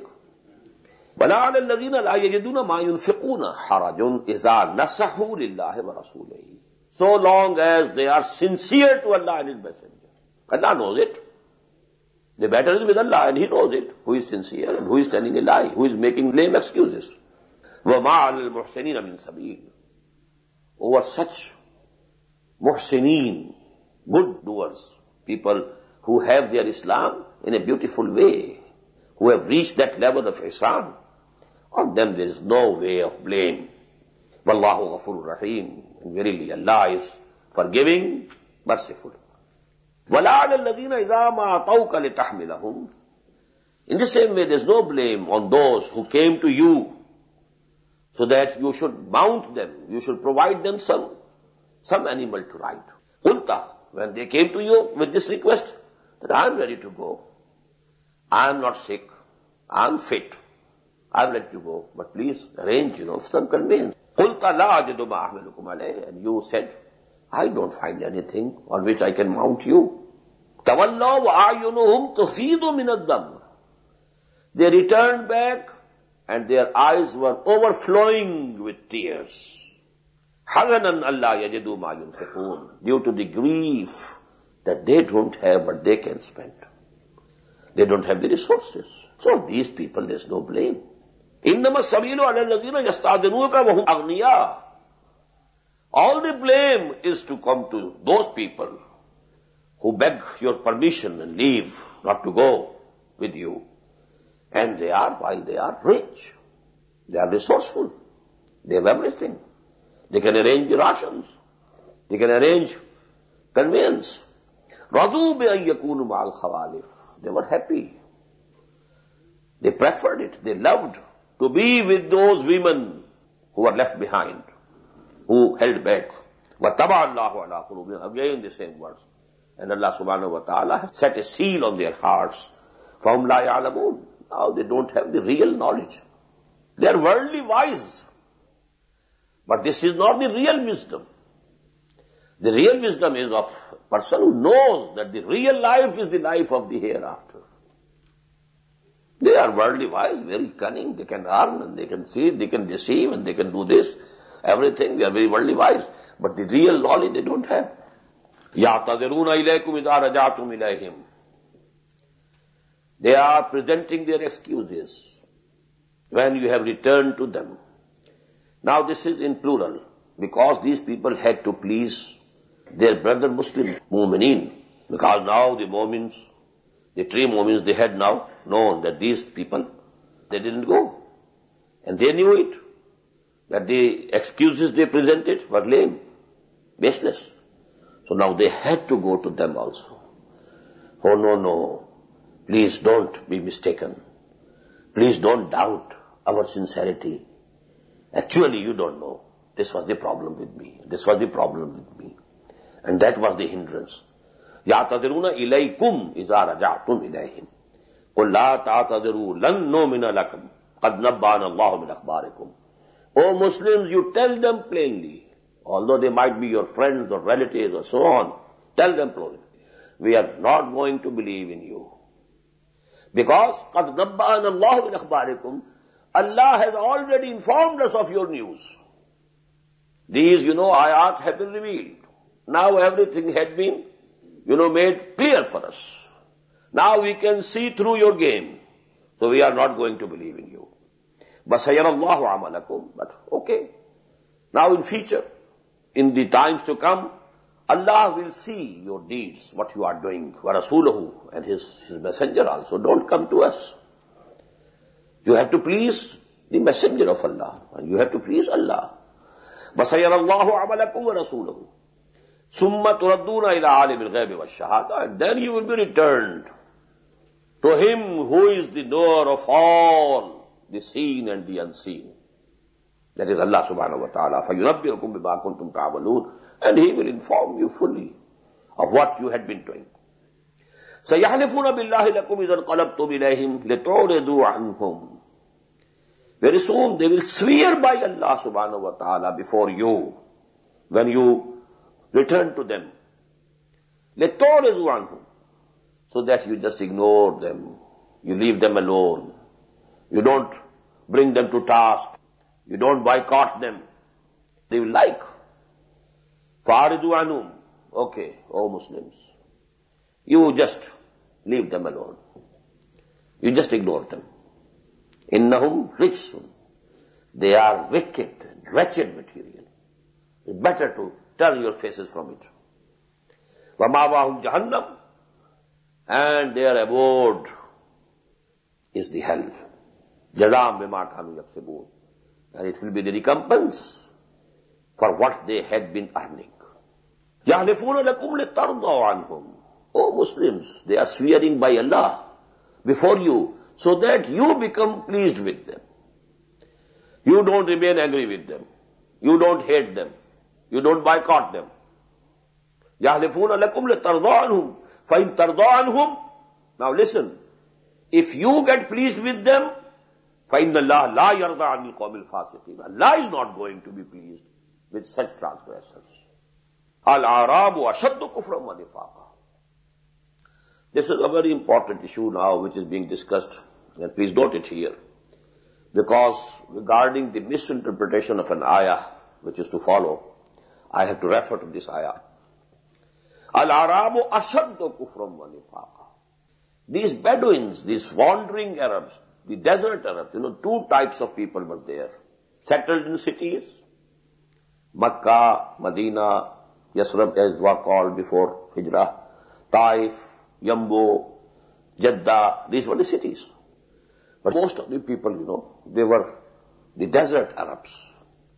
وَلَا عَلَى الَّذِينَ لَا يَجِدُونَ مَا يُنْفِقُونَ حَرَجٌ إِذَا نَصَحُوا لِلَّهِ وَرَسُولِهِ. So long as they are sincere to Allah and His Messenger. Allah knows it. The battle is with Allah and He knows it. Who is sincere and who is telling a lie, who is making lame excuses. وَمَا عَلَى الْمُحْسِنِينَ مِنْ سَبِيلٍ. Over such muhsineen, good doers, people who have their Islam in a beautiful way, who have reached that level of ihsan, on them there is no way of blame. Wallahu ghafurur rahim. And verily Allah is forgiving, merciful. وَلَا عَلَى الَّذِينَ إِذَا مَا أَطَوْكَ لِتَحْمِلَهُمْ. In the same way, there is no blame on those who came to you so that you should mount them, you should provide them some animal to ride. Qulta, when they came to you with this request, that I am ready to go. I am not sick. I am fit. I am ready to go. But please arrange, some conveyance. Qulta la ajidu ma ahmilukum alayh. And you said, I don't find anything on which I can mount you. Tawallaw wa a'yunuhum tufidu min ad-dam. They returned back and their eyes were overflowing with tears. Hazanan Allah yajidu ma yunfiqun. Due to the grief that they don't have what they can spend. They don't have the resources. So these people, there's no blame. Innama sabilu ala alladhina yasta'dhinuka wa hum aghniya. All the blame is to come to those people who beg your permission and leave, not to go with you. And while they are rich, they are resourceful. They have everything. They can arrange the rations. They can arrange conveyance. Radu bi an yakunu ma'al khawalif. They were happy. They preferred it. They loved to be with those women who were left behind, who held back. وَاتَّبَعَ اللَّهُ عَلَىٰ قُلُوبِهِمْ. Again the same words. And Allah subhanahu wa ta'ala has set a seal on their hearts. فَهُمْ لَا يَعْلَمُونَ. Now they don't have the real knowledge. They are worldly wise. But this is not the real wisdom. The real wisdom is of a person who knows that the real life is the life of the hereafter. They are worldly wise, very cunning. They can earn and they can see, they can deceive and they can do this, everything. They are very worldly wise. But the real knowledge they don't have. يَعْتَذِرُونَ إِلَيْكُمْ إِذَا رَجَعْتُمْ إِلَيْهِمْ. They are presenting their excuses when you have returned to them. Now this is in plural, because these people had to please their brother Muslims, Mu'mineen. Because now the Mu'mins, the three Mu'mins, they had now known that these people, they didn't go. And they knew it, that the excuses they presented were lame, baseless. So now they had to go to them also. Oh no, please don't be mistaken. Please don't doubt our sincerity. Actually, you don't know. This was the problem with me. This was the problem with me. And that was the hindrance. يَعْتَذِرُونَ إِلَيْكُمْ إِذَا رَجَعْتُمْ إِلَيْهِمْ قُلْ لَا تَعْتَذِرُوا لَن نُّؤْمِنَ لَكُمْ قَدْ نَبَّأَنَا اللَّهُ مِنْ أَخْبَارِكُمْ. O Muslims, you tell them plainly, although they might be your friends or relatives or so on, tell them plainly, we are not going to believe in you. Because قَدْ نَبَّأَنَا اللَّهُ مِنْ أَخْبَارِكُمْ, Allah has already informed us of your news. These, ayat have been revealed. Now everything had been, made clear for us. Now we can see through your game. So we are not going to believe in you. بَسَيَرَ اللَّهُ عَمَلَكُمْ. But okay. Now in future, in the times to come, Allah will see your deeds, what you are doing. وَرَسُولُهُ. And his messenger also. Don't come to us. You have to please the messenger of Allah. And you have to please Allah. بَسَيَرَ اللَّهُ عَمَلَكُمْ وَرَسُولُهُ ثُمَّ تُرَدُّونَ إِلَىٰ عَالِمِ الْغَيْبِ وَالشَّهَادَةِ. And then you will be returned to him who is the knower of all, the seen and the unseen. That is Allah subhanahu wa ta'ala. فَيُنَبِّئُكُمْ بِمَا كُنْتُمْ تَعْمَلُونَ. And he will inform you fully of what you had been doing. سَيَحْلِفُونَ بِاللَّهِ لَكُمْ إِذَا انْقَلَبْتُمْ إِلَيْهِمْ لِتُعْرِضُوا عَنْهُمْ. Very soon they will swear by Allah subhanahu wa ta'ala before you when you return to them. لِتُعْرِضُوا عَنْهُمْ. So that you just ignore them. You leave them alone. You don't bring them to task. You don't boycott them. They will like. فَعَرِضُوا عَنْهُمْ. Okay, O Muslims. You just leave them alone. You just ignore them. إِنَّهُمْ رِجْسٌ. They are wicked, wretched material. It's better to turn your faces from it. وَمَأْوَاهُمْ جَهَنَّمْ. And their abode is the hell. جَزَاءً بِمَا كَانُوا يَكْسِبُونَ. And it will be the recompense for what they had been earning. يَحْلِفُونَ لَكُمْ لِتَرْضَوْا عَنْهُمْ. O Muslims, they are swearing by Allah before you so that you become pleased with them. You don't remain angry with them. You don't hate them. You don't boycott them. يَحْلِفُونَ لَكُمْ لِتَرْضَوْا عَنْهُمْ فَإِن تَرْضَوْا عَنْهُمْ. Now listen, if you get pleased with them, فَإِنَّ اللَّهَ لَا يَرْضَى عَنِ الْقَوْمِ الْفَاسِقِينَ. Allah is not going to be pleased with such transgressors. الْأَعْرَابُ أَشَدُّ كُفْرًا وَنِفَاقًا. This is a very important issue now which is being discussed, and please note it here, because regarding the misinterpretation of an ayah which is to follow, I have to refer to this ayah. Al-Arabu ashaddu kufran wa nifaqa. These Bedouins, these wandering Arabs, the desert Arabs, two types of people were there. Settled in cities, Makkah, Medina, Yasrib as were called before Hijrah, Taif, Yambo, Jeddah, these were the cities. But most of the people, they were the desert Arabs.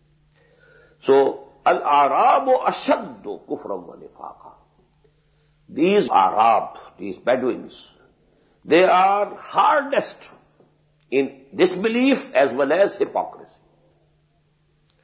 So, Al-Arabu ashaddu kufran wa nifaqa. These Arab, these Bedouins, they are hardest in disbelief as well as hypocrisy.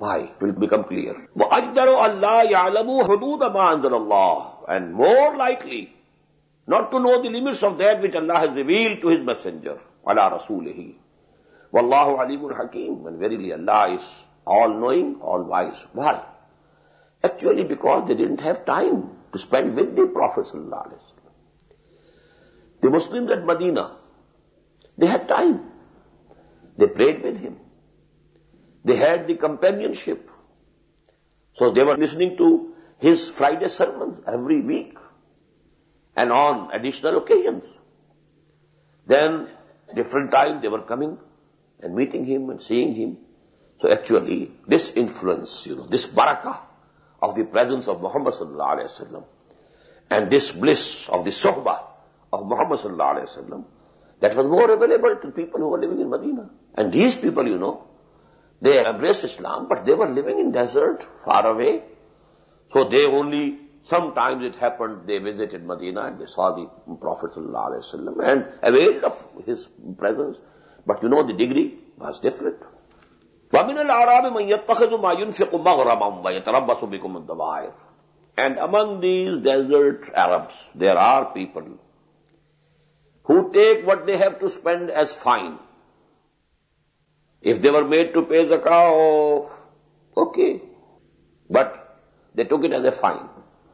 Why? It will become clear. وَأَجْدَرُ أَلَّا يَعْلَمُوا حُدُودَ مَا أَنزَلَ اللَّهُ. And more likely not to know the limits of that which Allah has revealed to His Messenger. عَلَى رَسُولِهِ. وَاللَّهُ عَلِيمٌ حَكِيمٌ. And verily Allah is all-knowing, all-wise. Why? Actually because they didn't have time to spend with the Prophet sallallahu alaihi wasallam. The Muslims at Medina, they had time. They prayed with him. They had the companionship. So they were listening to his Friday sermons every week and on additional occasions. Then different times they were coming and meeting him and seeing him. So actually this influence, this barakah of the presence of Muhammad sallallahu alaihi wasallam and this bliss of the sohbah of Muhammad sallallahu alaihi wasallam, that was more available to people who were living in Medina. And these people, they embraced Islam, but they were living in desert, far away. So they only, sometimes it happened, they visited Medina and they saw the Prophet sallallahu alaihi wasallam and availed of his presence. But the degree was different. وَمِنَ الْأَعْرَابِ مَنْ يَتَّخِذُ مَا يُنْفِقُ مَغْرَمًا وَيَتَرَبَّصُ بِكُمُ الدَّوَائِرَ. And among these desert Arabs, there are people who take what they have to spend as fine. If they were made to pay zakah, okay. But they took it as a fine.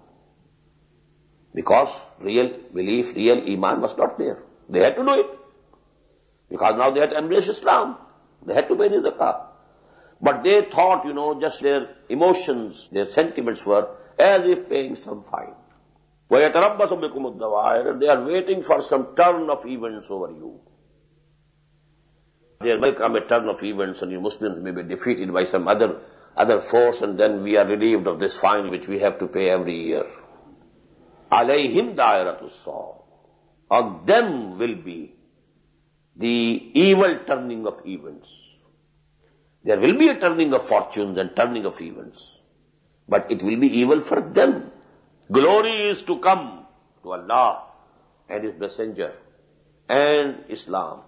Because real belief, real iman was not there. They had to do it. Because now they had to embrace Islam. They had to pay the zakah. But they thought, just their emotions, their sentiments were as if paying some fine. وَيَتَرَبَّصُ بِكُمُ الدَّوَائِرَ. They are waiting for some turn of events over you. There may come a turn of events and you Muslims may be defeated by some other force, and then we are relieved of this fine which we have to pay every year. عَلَيْهِمْ دَائِرَةُ السَّوْءِ. On them will be the evil turning of events. There will be a turning of fortunes and turning of events. But it will be evil for them. Glory is to come to Allah and His Messenger and Islam.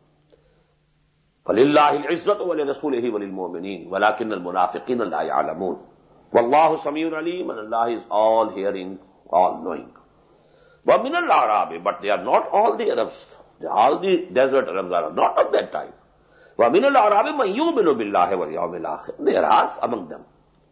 فَلِلَّهِ الْعِزَّةُ وَلِرَسُولِهِ وَلِلْمُؤْمِنِينَ وَلَكِنَّ الْمُنَافِقِينَ لَا يَعْلَمُونَ وَاللَّهُ سَمِيعٌ عَلِيمٌ. And Allah is all hearing, all knowing. وَمِنَ الْأَعْرَابِ. But they are not all the Arabs. All the desert Arabs are not of that time. وَمِنَ الْأَعْرَابِ مَنْ يُؤْمِنُ بِاللَّهِ وَالْيَوْمِ الْآخِرِ. There are among them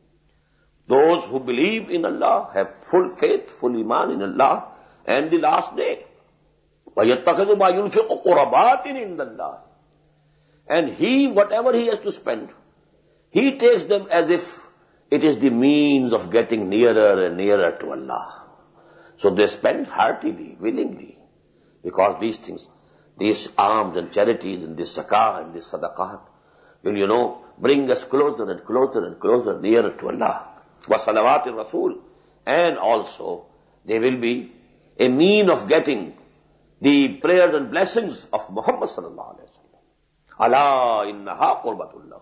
those who believe in Allah, have full faith, full iman in Allah and the last day. وَيَتَّخِذُ مَا يُنْفِقُ قُرَبَاتٍ عِنْدَ اللَّهِ. And he, whatever he has to spend, he takes them as if it is the means of getting nearer and nearer to Allah. So they spend heartily, willingly, because these things, these alms and charities and this zakah and this sadaqah will, bring us closer and closer and closer nearer to Allah. وَصَلَوَاتِ الرَّسُولِ. And also, they will be a mean of getting the prayers and blessings of Muhammad sallallahu alaihi wasallam. أَلَا إِنَّهَا قُرْبَةٌ لَهُمْ.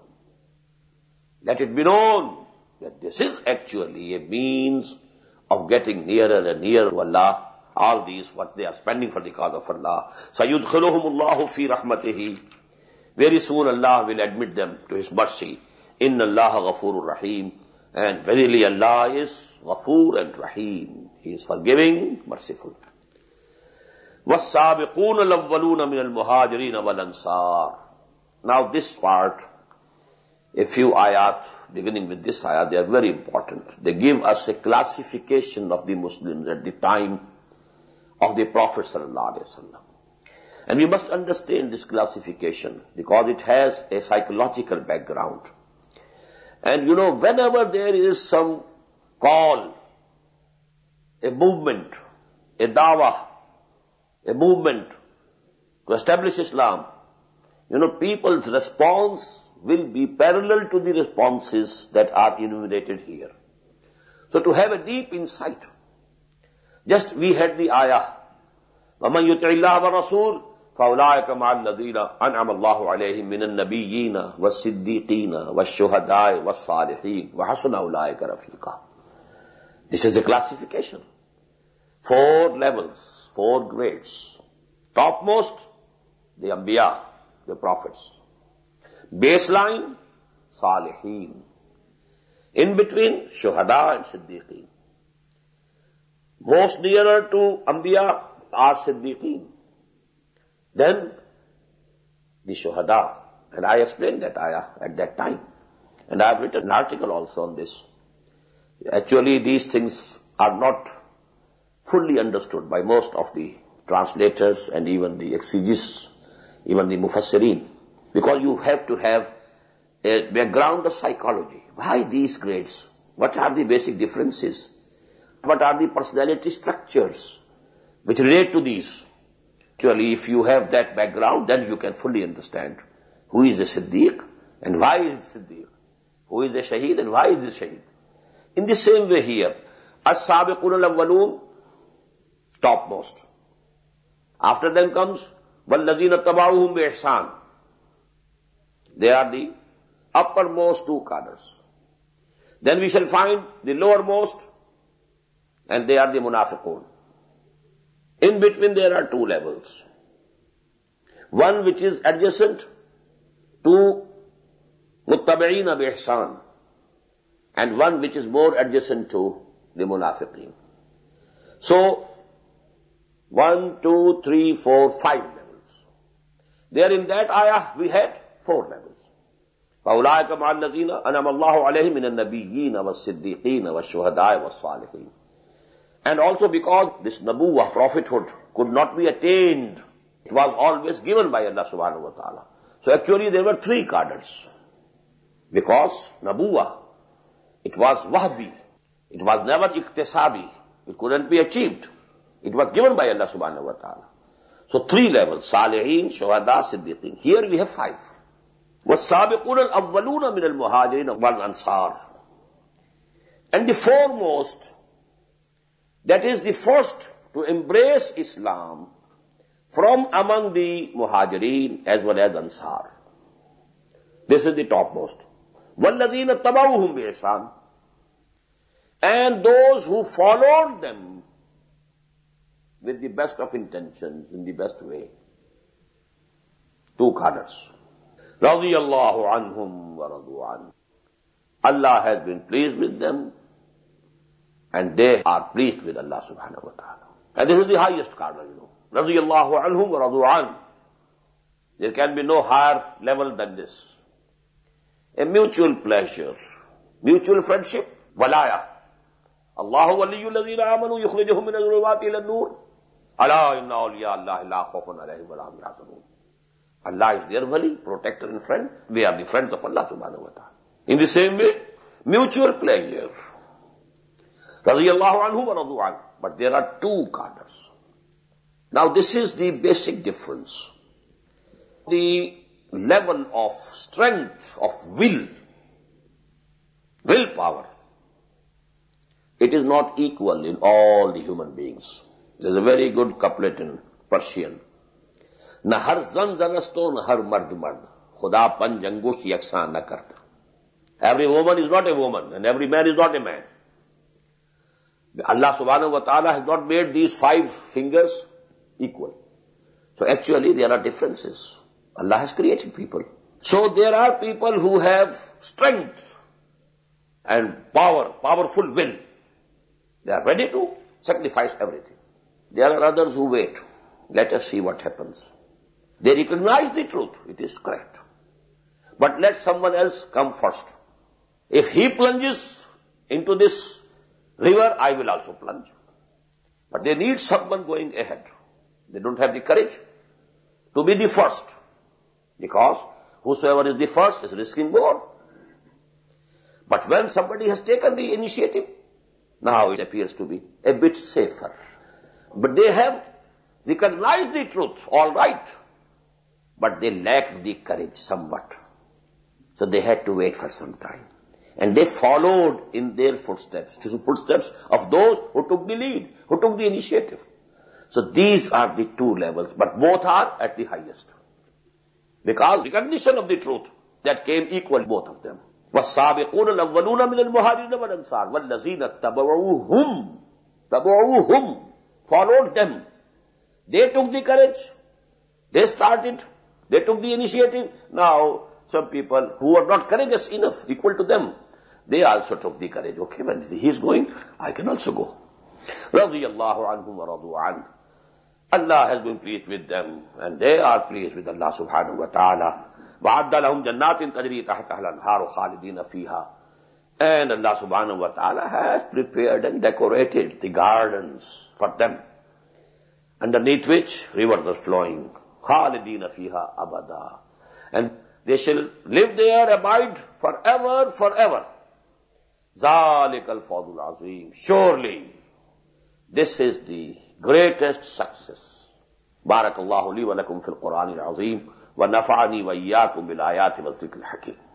Let it be known that this is actually a means of getting nearer and nearer to Allah. All these, what they are spending for the cause of Allah. سَيُدْخِلُهُمُ اللَّهُ فِي رَحْمَتِهِ. Very soon Allah will admit them to His mercy. إِنَّ اللَّهَ غَفُورٌ رَحِيمٌ. And verily Allah is Ghafoor and Rahim. He is forgiving, merciful. وَالسَّابِقُونَ الْأَوَّلُونَ مِنَ الْمُهَاجِرِينَ وَالْأَنصَارِ. Now this part, a few ayat, beginning with this ayat, they are very important. They give us a classification of the Muslims at the time of the Prophet sallallahu alaihi wasallam. And we must understand this classification because it has a psychological background. And whenever there is some call, a movement, a dawah, a movement to establish Islam, people's response will be parallel to the responses that are enumerated here. So to have a deep insight, just we had the ayah, وَمَنْ يُطِعِ اللَّهَ وَالرَّسُولَ فَأُولَٰئِكَ مَعَ الَّذِينَ أَنْعَمَ اللَّهُ عَلَيْهِمْ مِنَ النَّبِيِّينَ وَالصِّدِّيقِينَ وَالشُّهَدَاءِ وَالصَّالِحِينَ وَحَسُنَ أُولَٰئِكَ رَفِيقًا. This is the classification. 4 levels, 4 grades. Topmost, the Anbiya, the prophets. Baseline, Salihin. In between, Shuhada and Siddiqeen. Most nearer to Anbiya are Siddiqeen. Then, the Shuhada. And I explained that ayah at that time. And I have written an article also on this. Actually, these things are not fully understood by most of the translators and even the exegetes, even the mufassirin. Because you have to have a background of psychology. Why these grades? What are the basic differences? What are the personality structures which relate to these? Actually, if you have that background, then you can fully understand who is a Siddiq and why is a Siddiq. Who is a Shaheed and why is a Shaheed. In the same way here, As-Sabiqun al-Awwalun, topmost. After them comes, وَالَّذِينَ اتَّبَعُوهُمْ بِإِحْسَانٍ. They are the uppermost two cadres. Then we shall find the lowermost, and they are the Munafiqun. In between there are two levels. One which is adjacent to Muttabi'ina bi-ihsan, and one which is more adjacent to the Munafiqeen. So, 1, 2, 3, 4, 5 levels. There in that ayah we had 4 levels. فَأُولَٰئِكَ مَعَ الَّذِينَ أَنْعَمَ اللَّهُ عَلَيْهِم مِّنَ النَّبِيِّينَ وَالصِّدِّيقِينَ وَالشُّهَدَاءِ وَالصَّالِحِينَ. And also because this Nabuwah, prophethood, could not be attained, it was always given by Allah subhanahu wa ta'ala. So actually there were 3 cadres. Because Nabuwah, it was wahbi. It was never iktisabi. It couldn't be achieved. It was given by Allah subhanahu wa ta'ala. So 3 levels, Salihin, Shuhada, Siddiqeen. Here we have 5. وَالسَّابِقُونَ الْأَوَّلُونَ مِنَ الْمُهَاجِرِينَ وَالْأَنصَارِ. And the foremost, that is the first to embrace Islam from among the Muhajirin as well as Ansar. This is the topmost. وَالَّذِينَ اتَّبَعُوهُمْ بِإِحْسَانٍ. And those who followed them with the best of intentions, in the best way. 2 cadres. رَضِيَ اللَّهُ عَنْهُمْ وَرَضُوا عَنْهُ. Allah has been pleased with them, and they are pleased with Allah subhanahu wa ta'ala. And this is the highest cadre, you know. رَضِيَ اللَّهُ عَنْهُمْ وَرَضُوا عَنْهُ. There can be no higher level than this. A mutual pleasure, mutual friendship, walaya. Allahu waliyyu alladhina amanu yukhrijuhum min adh-dhulumati ila an-nur. Ala inna awliya Allahi la khawfun alayhim wa la hum yahzanun. Allah is their wali, protector and friend. We are the friends of Allah subhanahu wa ta'ala. In the same way, mutual pleasure. Radiyallahu anhu wa radu anhu. But there are 2 cadres. Now this is the basic difference. The level of strength, of willpower, it is not equal in all the human beings. There's a very good couplet in Persian. Na har zan zanasto, na har mard mard. Khuda panj angush yaksan na karta. Every woman is not a woman, and every man is not a man. Allah subhanahu wa ta'ala has not made these 5 fingers equal. So actually there are differences. Allah has created people. So there are people who have strength and powerful will. They are ready to sacrifice everything. There are others who wait. Let us see what happens. They recognize the truth. It is correct. But let someone else come first. If he plunges into this river, I will also plunge. But they need someone going ahead. They don't have the courage to be the first. Because whosoever is the first is risking more. But when somebody has taken the initiative, now it appears to be a bit safer. But they have recognized the truth, all right. But they lacked the courage somewhat. So they had to wait for some time. And they followed in their footsteps, the footsteps of those who took the lead, who took the initiative. So these are the 2 levels, but both are at the highest. Because recognition of the truth, that came equal, both of them. وَالسَّابِقُونَ الْأَوَّلُونَ مِنَ الْمُهَاجِرِينَ وَالْأَنصَارِ وَالَّذِينَ اتَّبَعُوهُمْ followed them. They took the courage. They started. They took the initiative. Now, some people who are not courageous enough, equal to them, they also took the courage. Okay, when he is going, I can also go. Radiyallahu anhum wa radu an. Allah has been pleased with them, and they are pleased with Allah subhanahu wa ta'ala. وَعَدَّ لَهُمْ جَنَّاتٍ تَجْرِي تَحْتَهَا الْأَنْهَارُ خَالِدِينَ فِيهَا. And Allah subhanahu wa ta'ala has prepared and decorated the gardens for them, underneath which rivers are flowing. خَالِدِينَ فِيهَا أَبَدًا. And they shall live there, abide forever, forever. ذَلِكَ الْفَوْزُ الْعَظِيمُ. Surely, this is the greatest success. بارك الله لي ولكم في القرآن العظيم ونفعني وإياكم بالآيات والذكر الحكيم.